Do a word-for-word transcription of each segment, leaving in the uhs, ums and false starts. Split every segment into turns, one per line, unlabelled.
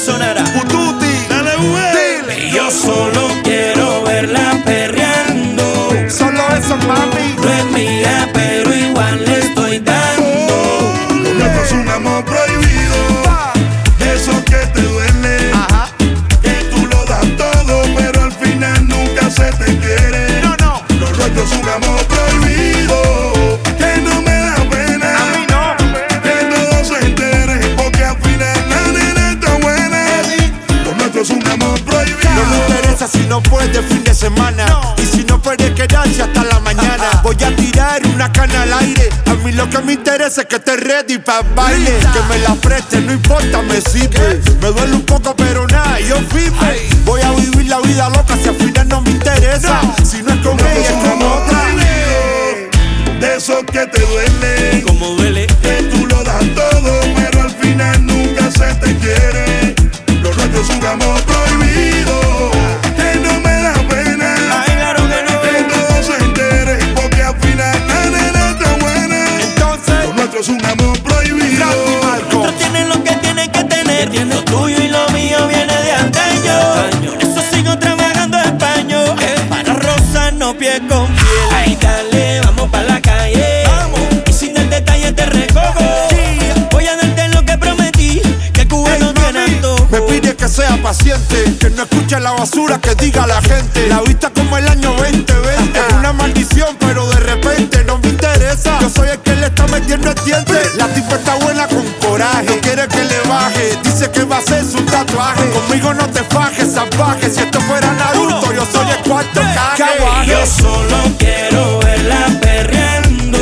sonará.
Ututi,
Dale, güey.
Y yo solo quiero verla perreando.
solo eso, mami.
No es mía, pero igual le estoy dando.
Lo nuestro es un amor prohibido, de eso que te duele,
Ajá.
que tú lo das todo, pero al final nunca se te quiere.
No, no.
Lo nuestro es un amor prohibido, que no me da pena,
A mí no.
que todos se enteren, porque al final la nena está buena. Lo nuestro es un amor prohibido.
No me interesa si no puedes fin de semana.
No.
Y si no puedes quedarse hasta la mañana. Voy a tirar una cana al aire. A mí lo que me interesa es que estés ready para baile. Que me la preste, no importa, me sirve. Me duele un poco, pero nada, yo firme. Voy a vivir la vida loca si al final no me interesa. Si no es con
Lo nuestro
ella,
es
es
un
con
amor
otra.
prohibido, de eso que te duele,
Como duele.
que tú lo das todo, pero al final nunca se te quiere. Lo nuestro es un amor prohibido, que no me da pena,
Ay, claro que no.
que todos se enteren, porque al final la nena está buena.
Entonces,
Lo nuestro es un amor prohibido.
Randy Marco.
Otros tienen lo que tienen que tener. Lo tuyo y lo mío viene de antaño. Por eso sigo trabajando español. Para rozarnos pie con piel. Ay, dale, vamos pa' la calle. Y sin el detalle te recojo. Voy a darte lo que prometí, que el cubano
Ey,
tiene
mami,
antojo.
me pide que sea paciente, que no escuche la basura que diga la gente. La vista como el año veinte veinte. Es una maldición, pero de repente no me interesa. Yo soy el que le está metiendo el diente. La tipa está buena con coraje, no quiere que le baje. Dice que va a hacer su tatuaje. Conmigo no te fajes, salvaje. Si esto fuera Naruto, yo soy el cuarto
Y yo
Kage.
solo quiero verla perreando.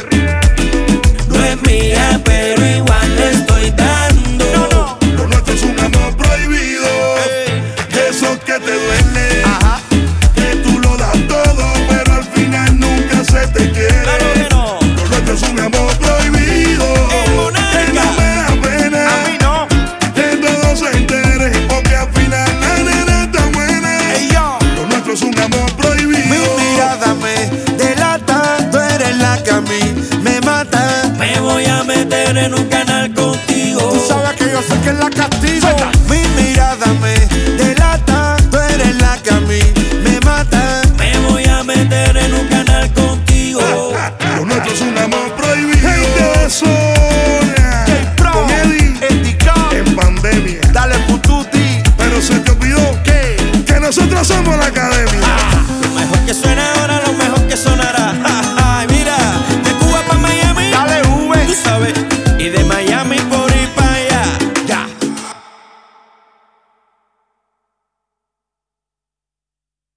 No es mía, pero igual le estoy dando.
Lo nuestro es un amor prohibido, de eso que te duele,
Ajá.
que tú lo das todo, pero al final nunca se te quiere.
Claro que no.
Lo nuestro es un amor prohibido,
El monarca.
que no me da pena,
A mí no.
que todos se enteren, porque al final la nena está buena.
Ey, yo.
Lo nuestro es un amor prohibido.
Mi mirada me delata, tú eres la que a mí me mata.
Me voy a meter en un canal contigo.
Tú sabes que yo sé que la castigo.